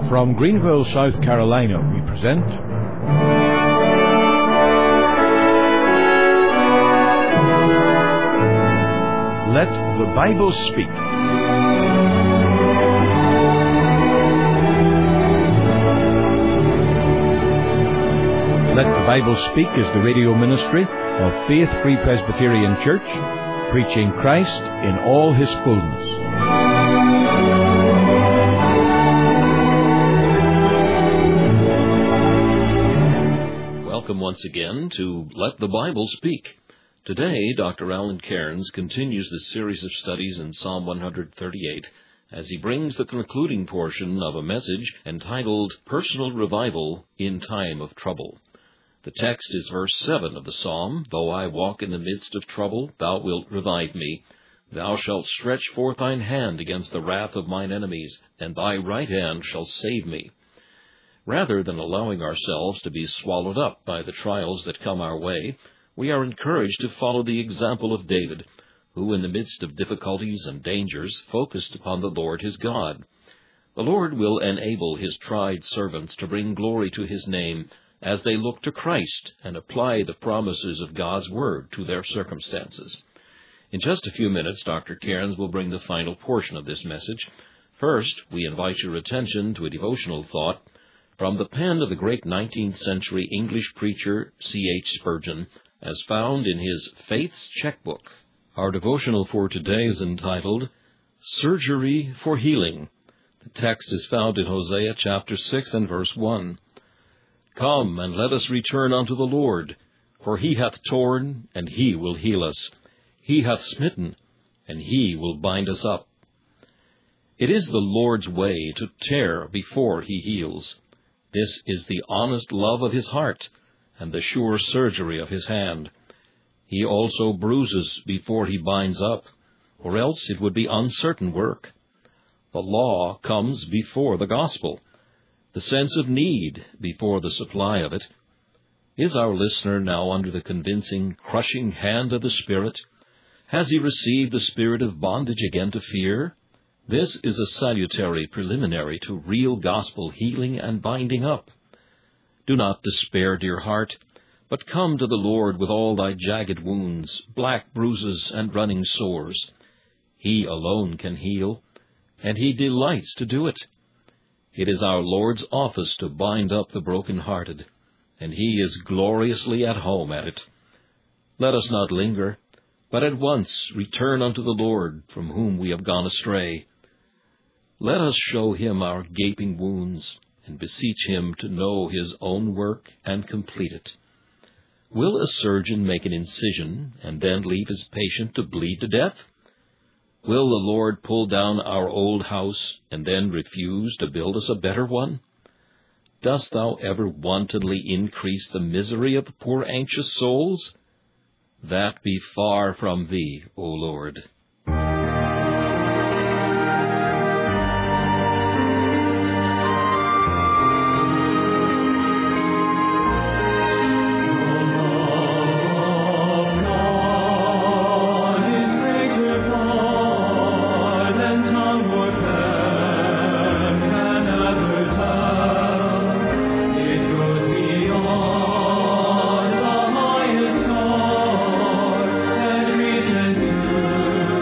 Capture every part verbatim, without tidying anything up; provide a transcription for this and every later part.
From Greenville, South Carolina, we present Let the Bible Speak. Let the Bible Speak is the radio ministry of Faith Free Presbyterian Church, preaching Christ in all His fullness. Welcome once again to Let the Bible Speak. Today, Doctor Alan Cairns continues the series of studies in Psalm one thirty-eight as he brings the concluding portion of a message entitled Personal Revival in Time of Trouble. The text is verse seven of the psalm, Though I walk in the midst of trouble, thou wilt revive me. Thou shalt stretch forth thine hand against the wrath of mine enemies, and thy right hand shall save me. Rather than allowing ourselves to be swallowed up by the trials that come our way, we are encouraged to follow the example of David, who in the midst of difficulties and dangers focused upon the Lord his God. The Lord will enable his tried servants to bring glory to his name as they look to Christ and apply the promises of God's Word to their circumstances. In just a few minutes, Doctor Cairns will bring the final portion of this message. First, we invite your attention to a devotional thought from the pen of the great nineteenth century English preacher C H Spurgeon, as found in his Faith's Checkbook. Our devotional for today is entitled, Surgery for Healing. The text is found in Hosea chapter six and verse one. Come, and let us return unto the Lord, for he hath torn, and he will heal us. He hath smitten, and he will bind us up. It is the Lord's way to tear before he heals. This is the honest love of his heart, and the sure surgery of his hand. He also bruises before he binds up, or else it would be uncertain work. The law comes before the gospel, the sense of need before the supply of it. Is our listener now under the convincing, crushing hand of the Spirit? Has he received the spirit of bondage again to fear? This is a salutary preliminary to real gospel healing and binding up. Do not despair, dear heart, but come to the Lord with all thy jagged wounds, black bruises, and running sores. He alone can heal, and he delights to do it. It is our Lord's office to bind up the broken-hearted, and he is gloriously at home at it. Let us not linger, but at once return unto the Lord, from whom we have gone astray. Let us show him our gaping wounds, and beseech him to know his own work and complete it. Will a surgeon make an incision and then leave his patient to bleed to death? Will the Lord pull down our old house and then refuse to build us a better one? Dost thou ever wantonly increase the misery of poor anxious souls? That be far from thee, O Lord. Reaches you.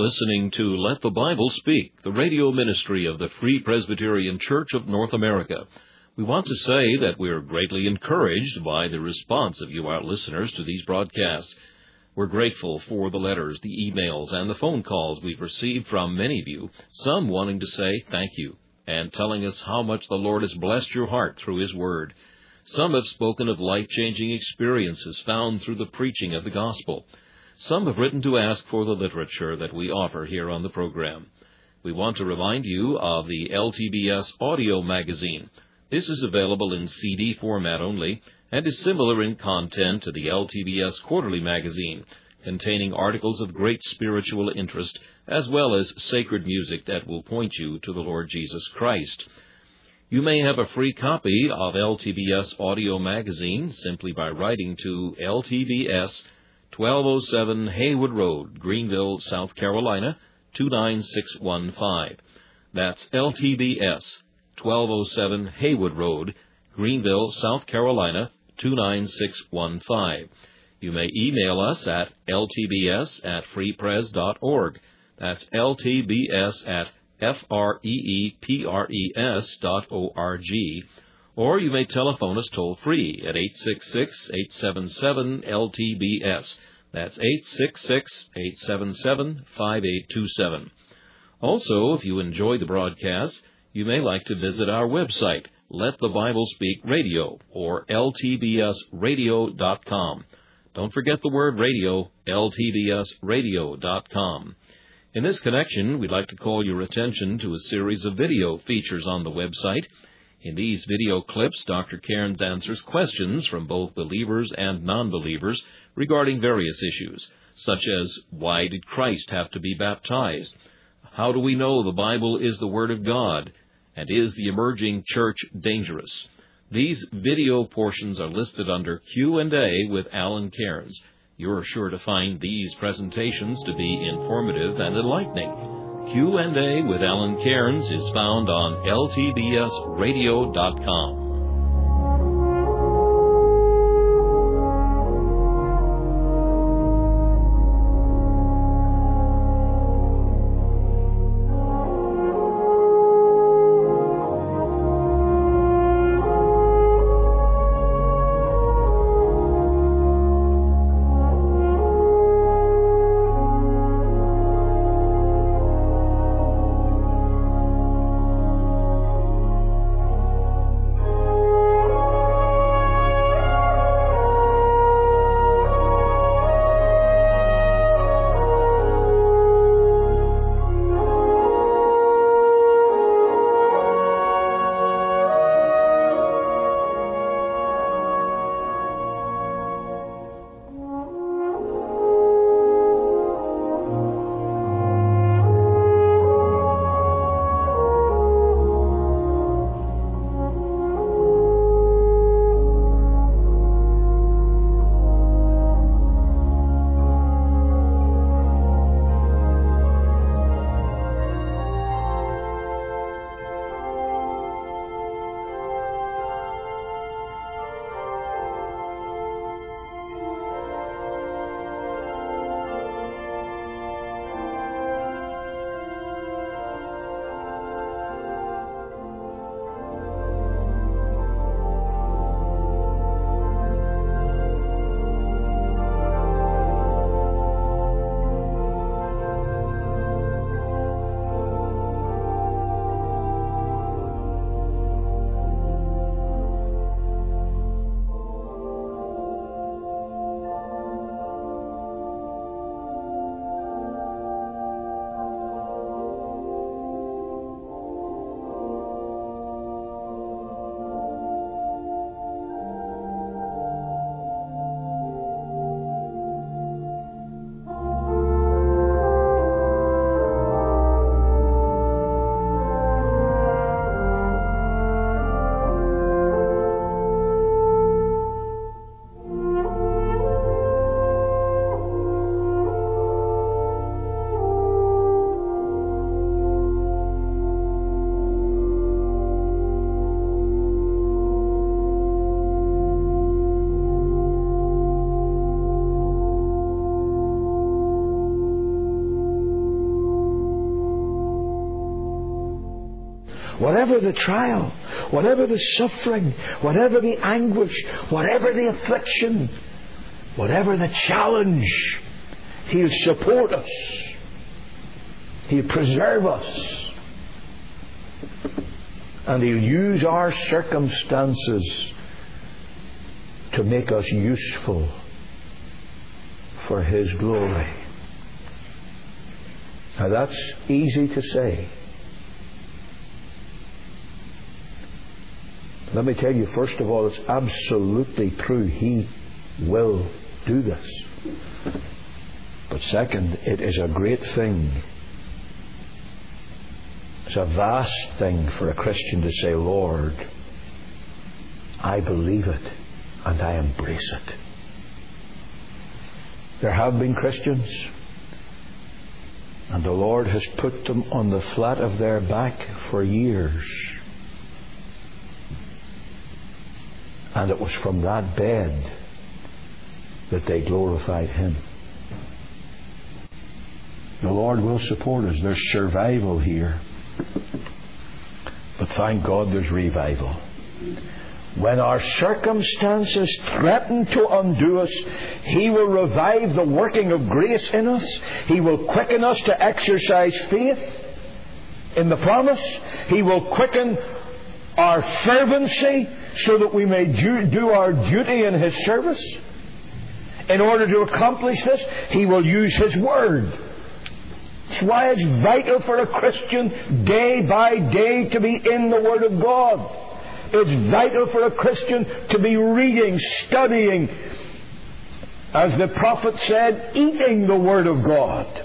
listening to Let the Bible Speak, the radio ministry of the Free Presbyterian Church of North America. We want to say that we are greatly encouraged by the response of you, our listeners, to these broadcasts. We're grateful for the letters, the emails, and the phone calls we've received from many of you, some wanting to say thank you and telling us how much the Lord has blessed your heart through His Word. Some have spoken of life-changing experiences found through the preaching of the gospel. Some have written to ask for the literature that we offer here on the program. We want to remind you of the L T B S audio magazine. This is available in C D format only and is similar in content to the L T B S quarterly magazine, containing articles of great spiritual interest as well as sacred music that will point you to the Lord Jesus Christ. You may have a free copy of L T B S audio magazine simply by writing to L T B S, twelve oh seven Haywood Road, Greenville, South Carolina, two nine six one five. That's L T B S, twelve oh seven Haywood Road, Greenville, South Carolina, two nine six one five. You may email us at L T B S at free pres dot org. That's L T B S at F R E E P R E S dot O R G. Or you may telephone us toll-free at eight six six, eight seven seven, L T B S. That's eight six six, eight seven seven, five eight two seven. Also, if you enjoy the broadcasts, you may like to visit our website, Let the Bible Speak Radio, or L T B S radio dot com. Don't forget the word radio, L T B S radio dot com. In this connection, we'd like to call your attention to a series of video features on the website. In these video clips, Doctor Cairns answers questions from both believers and non-believers regarding various issues, such as why did Christ have to be baptized? How do we know the Bible is the Word of God? And is the emerging church dangerous? These video portions are listed under Q and A with Alan Cairns. You're sure to find these presentations to be informative and enlightening. Q and A with Alan Cairns is found on L T B S radio dot com. whatever the trial, whatever the suffering, whatever the anguish, whatever the affliction, whatever the challenge, He'll support us. He'll preserve us. And He'll use our circumstances to make us useful for His glory. Now that's easy to say. Let me tell you, first of all, it's absolutely true. He will do this. But second, it is a great thing. It's a vast thing for a Christian to say, Lord, I believe it and I embrace it. There have been Christians, and the Lord has put them on the flat of their back for years. And it was from that bed that they glorified Him. The Lord will support us. There's survival here. But thank God there's revival. When our circumstances threaten to undo us, He will revive the working of grace in us. He will quicken us to exercise faith in the promise. He will quicken our fervency so that we may do, do our duty in His service. In order to accomplish this, He will use His Word. That's why it's vital for a Christian day by day to be in the Word of God. It's vital for a Christian to be reading, studying, as the prophet said, eating the Word of God.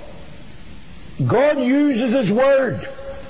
God uses His Word.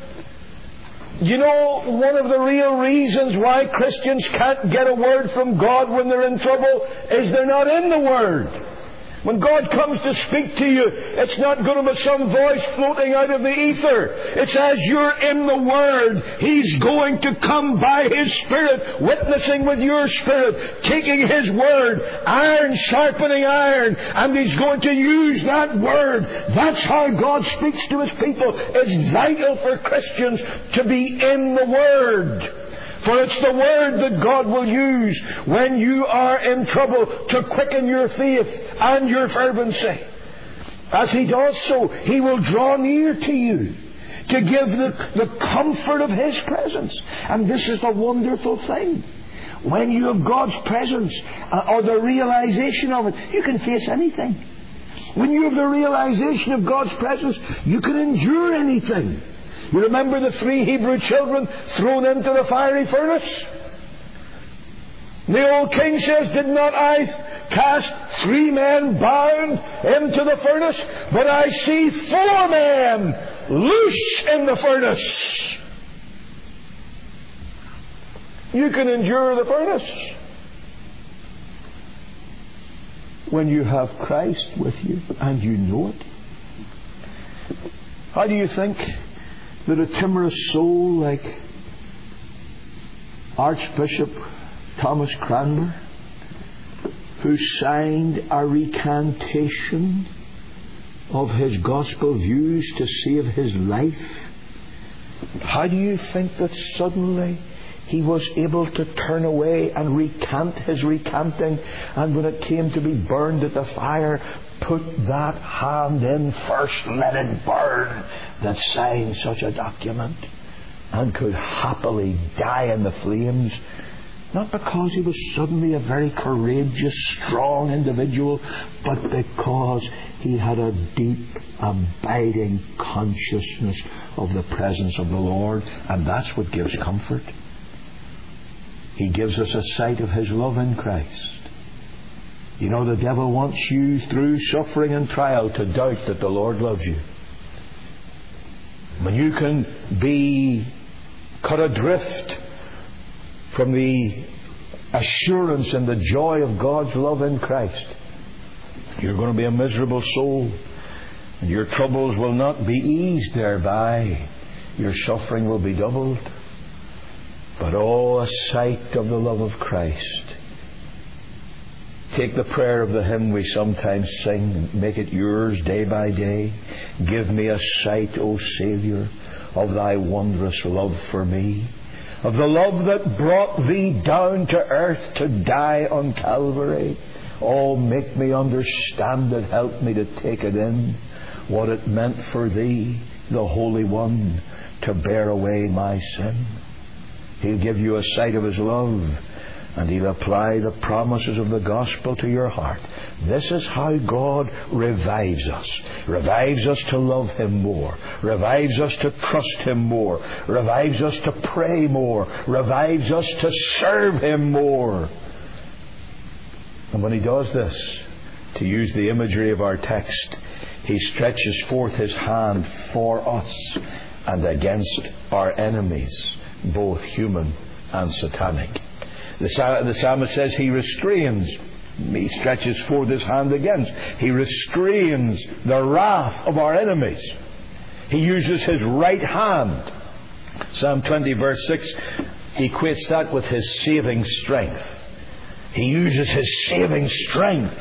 You know, one of the real reasons why Christians can't get a word from God when they're in trouble is they're not in the Word. When God comes to speak to you, it's not going to be some voice floating out of the ether. It's as you're in the Word, He's going to come by His Spirit, witnessing with your spirit, taking His Word, iron sharpening iron, and He's going to use that Word. That's how God speaks to His people. It's vital for Christians to be in the Word. For it's the Word that God will use when you are in trouble to quicken your faith and your fervency. As He does so, He will draw near to you to give the, the comfort of His presence. And this is the wonderful thing. When you have God's presence, or the realization of it, you can face anything. When you have the realization of God's presence, you can endure anything. You remember the three Hebrew children thrown into the fiery furnace? The old king says, did not I cast three men bound into the furnace? But I see four men loose in the furnace. You can endure the furnace when you have Christ with you and you know it. How do you think that a timorous soul like Archbishop Thomas Cranmer, who signed a recantation of his gospel views to save his life, how do you think that suddenly he was able to turn away and recant his recanting, and when it came to be burned at the fire, put that hand in first, let it burn, that signed such a document, and could happily die in the flames? Not because he was suddenly a very courageous, strong individual, but because he had a deep, abiding consciousness of the presence of the Lord. And that's what gives comfort. He gives us a sight of His love in Christ. You know, the devil wants you through suffering and trial to doubt that the Lord loves you. When you can be cut adrift from the assurance and the joy of God's love in Christ, you're going to be a miserable soul, and your troubles will not be eased thereby. Your suffering will be doubled. But oh, a sight of the love of Christ. Take the prayer of the hymn we sometimes sing, make it yours day by day. Give me a sight, O Saviour, of Thy wondrous love for me, of the love that brought Thee down to earth to die on Calvary. Oh, make me understand it, help me to take it in, what it meant for Thee, the Holy One, to bear away my sin. He'll give you a sight of His love, and He'll apply the promises of the gospel to your heart. This is how God revives us. Revives us to love Him more. Revives us to trust Him more. Revives us to pray more. Revives us to serve Him more. And when He does this, to use the imagery of our text, He stretches forth His hand for us and against our enemies, both human and satanic. The, the psalmist says He restrains. He stretches forth His hand against. He restrains the wrath of our enemies. He uses His right hand. Psalm twenty verse six equates that with His saving strength. He uses His saving strength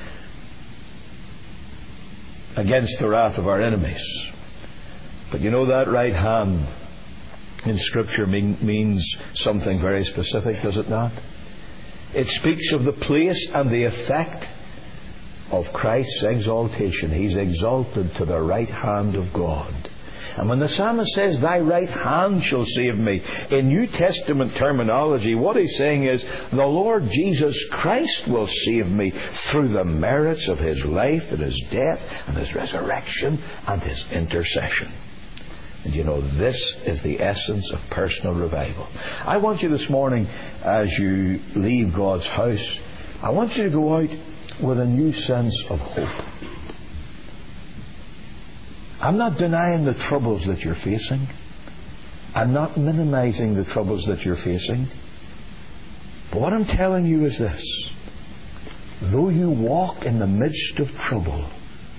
against the wrath of our enemies. But you know, that right hand in Scripture mean, means something very specific, does it not? It speaks of the place and the effect of Christ's exaltation. He's exalted to the right hand of God. And when the psalmist says, Thy right hand shall save me, in New Testament terminology, what he's saying is, the Lord Jesus Christ will save me through the merits of His life and His death and His resurrection and His intercession. And you know, this is the essence of personal revival. I want you this morning, as you leave God's house, I want you to go out with a new sense of hope. I'm not denying the troubles that you're facing. I'm not minimizing the troubles that you're facing. But what I'm telling you is this. Though you walk in the midst of trouble,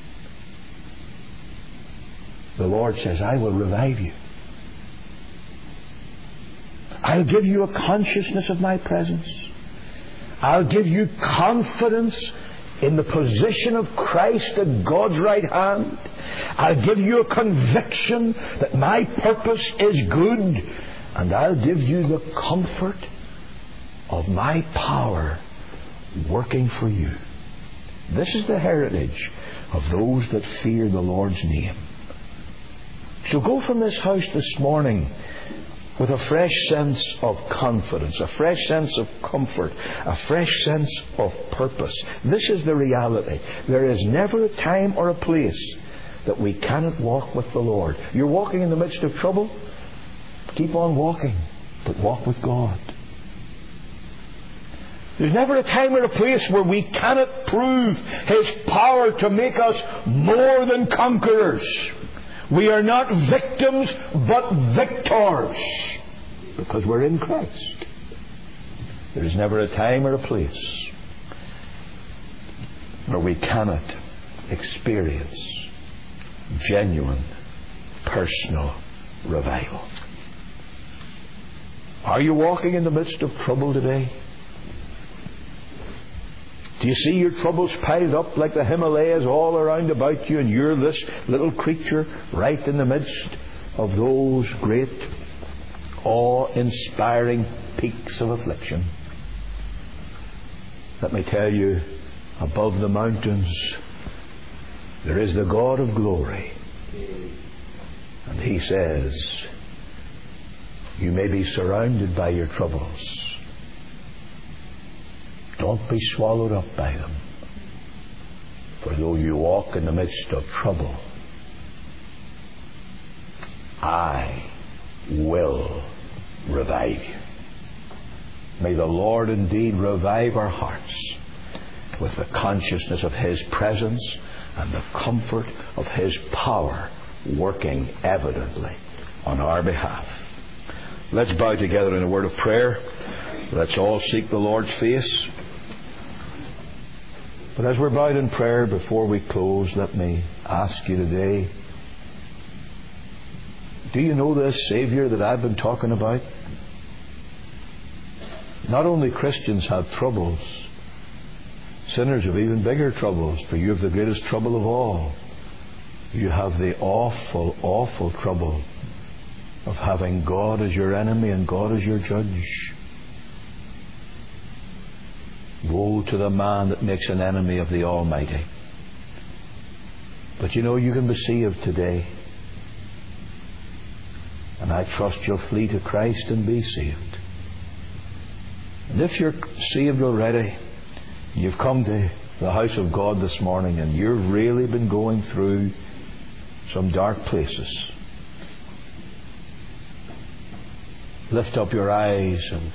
the Lord says, I will revive you. I'll give you a consciousness of my presence. I'll give you confidence in the position of Christ at God's right hand. I'll give you a conviction that my purpose is good. And I'll give you the comfort of my power working for you. This is the heritage of those that fear the Lord's name. So go from this house this morning with a fresh sense of confidence, a fresh sense of comfort, a fresh sense of purpose. This is the reality. There is never a time or a place that we cannot walk with the Lord. You're walking in the midst of trouble? Keep on walking, but walk with God. There's never a time or a place where we cannot prove His power to make us more than conquerors. We are not victims, but victors, because we're in Christ. There is never a time or a place where we cannot experience genuine, personal revival. Are you walking in the midst of trouble today? Do you see your troubles piled up like the Himalayas all around about you, and you're this little creature right in the midst of those great, awe-inspiring peaks of affliction? Let me tell you, above the mountains, there is the God of glory. And He says, you may be surrounded by your troubles. Don't be swallowed up by them. For though you walk in the midst of trouble, I will revive you. May the Lord indeed revive our hearts with the consciousness of His presence and the comfort of His power working evidently on our behalf. Let's bow together in a word of prayer. Let's all seek the Lord's face. But as we're bowed in prayer, before we close, let me ask you today, do you know this Saviour that I've been talking about? Not only Christians have troubles, sinners have even bigger troubles, for you have the greatest trouble of all. You have the awful, awful trouble of having God as your enemy and God as your judge. Woe to the man that makes an enemy of the Almighty. But you know, you can be saved today. And I trust you'll flee to Christ and be saved. And if you're saved already, you've come to the house of God this morning and you've really been going through some dark places, lift up your eyes and,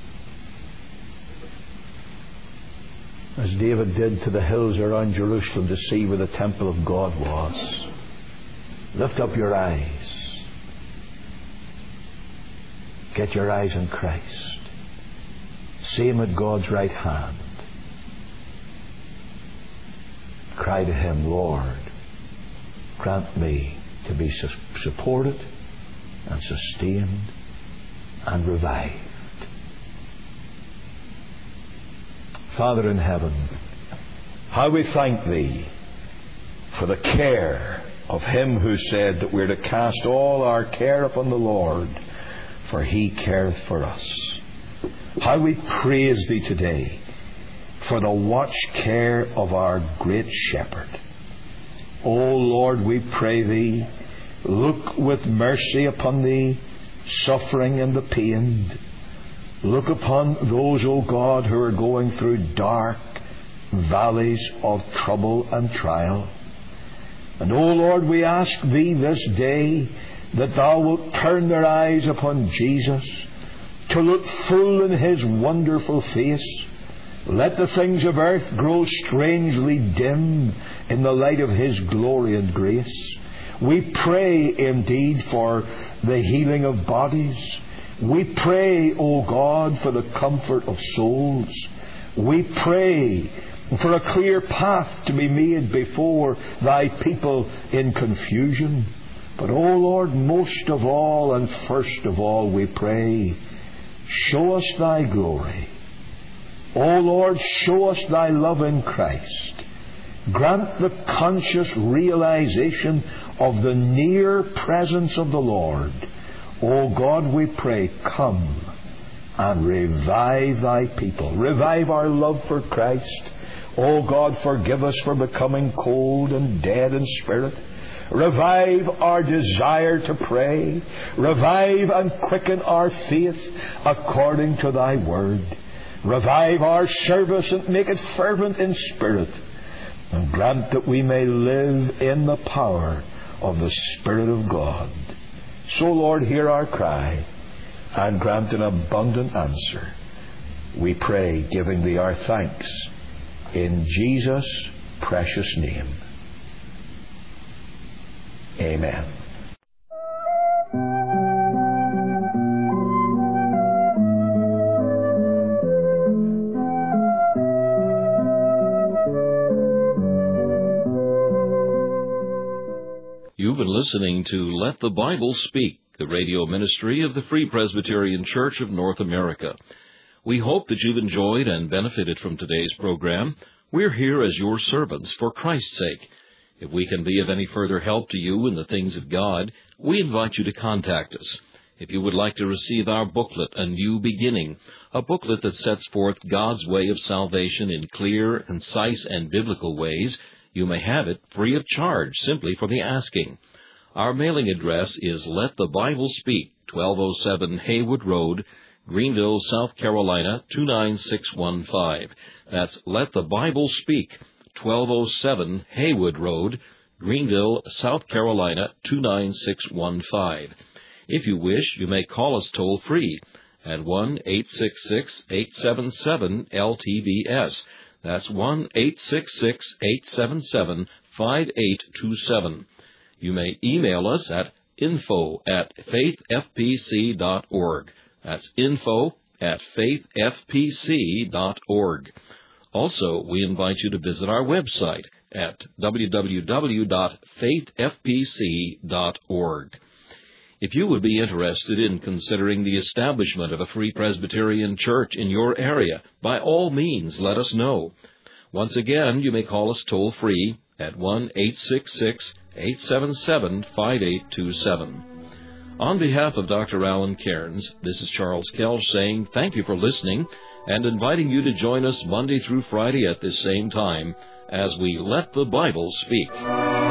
as David did, to the hills around Jerusalem to see where the temple of God was. Lift up your eyes. Get your eyes on Christ. See Him at God's right hand. Cry to Him, Lord, grant me to be supported and sustained and revived. Father in heaven, how we thank Thee for the care of Him who said that we're to cast all our care upon the Lord, for He careth for us. How we praise Thee today for the watch care of our great Shepherd. O Lord, we pray Thee, look with mercy upon the suffering and the pain. Look upon those, O God, who are going through dark valleys of trouble and trial. And, O Lord, we ask Thee this day that Thou wilt turn their eyes upon Jesus, to look full in His wonderful face. Let the things of earth grow strangely dim in the light of His glory and grace. We pray indeed for the healing of bodies. We pray, O God, for the comfort of souls. We pray for a clear path to be made before Thy people in confusion. But, O Lord, most of all and first of all, we pray, show us Thy glory. O Lord, show us Thy love in Christ. Grant the conscious realization of the near presence of the Lord. O God, we pray, come and revive Thy people. Revive our love for Christ. O God, forgive us for becoming cold and dead in spirit. Revive our desire to pray. Revive and quicken our faith according to Thy word. Revive our service and make it fervent in spirit. And grant that we may live in the power of the Spirit of God. So, Lord, hear our cry and grant an abundant answer. We pray, giving Thee our thanks in Jesus' precious name. Amen. You've been listening to Let the Bible Speak, the radio ministry of the Free Presbyterian Church of North America. We hope that you've enjoyed and benefited from today's program. We're here as your servants for Christ's sake. If we can be of any further help to you in the things of God, we invite you to contact us. If you would like to receive our booklet, A New Beginning, a booklet that sets forth God's way of salvation in clear, concise, and biblical ways, you may have it free of charge, simply for the asking. Our mailing address is Let the Bible Speak, twelve oh seven Haywood Road, Greenville, South Carolina, two nine six one five. That's Let the Bible Speak, twelve oh seven Haywood Road, Greenville, South Carolina, two nine six one five. If you wish, you may call us toll-free at one eight six six, eight seven seven, L T B S. That's one eight six six, eight seven seven, five eight two seven. You may email us at info at faith f p c dot org. That's info at faith f p c dot org. Also, we invite you to visit our website at w w w dot faith f p c dot org. If you would be interested in considering the establishment of a Free Presbyterian Church in your area, by all means let us know. Once again, you may call us toll-free at one eight six six, eight seven seven, five eight two seven. On behalf of Doctor Alan Cairns, this is Charles Kelch saying thank you for listening and inviting you to join us Monday through Friday at this same time as we let the Bible speak.